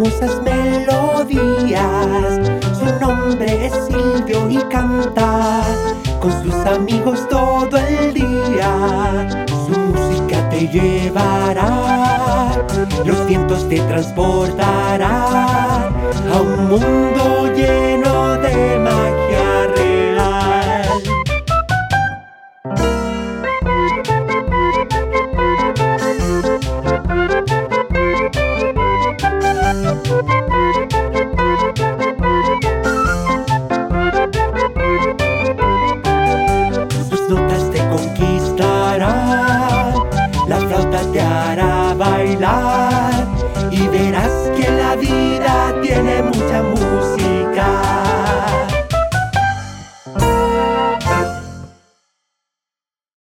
hermosas melodías. Su nombre es Silvio y canta con sus amigos todo el día. Su música te llevará, los vientos te transportarán a un mundo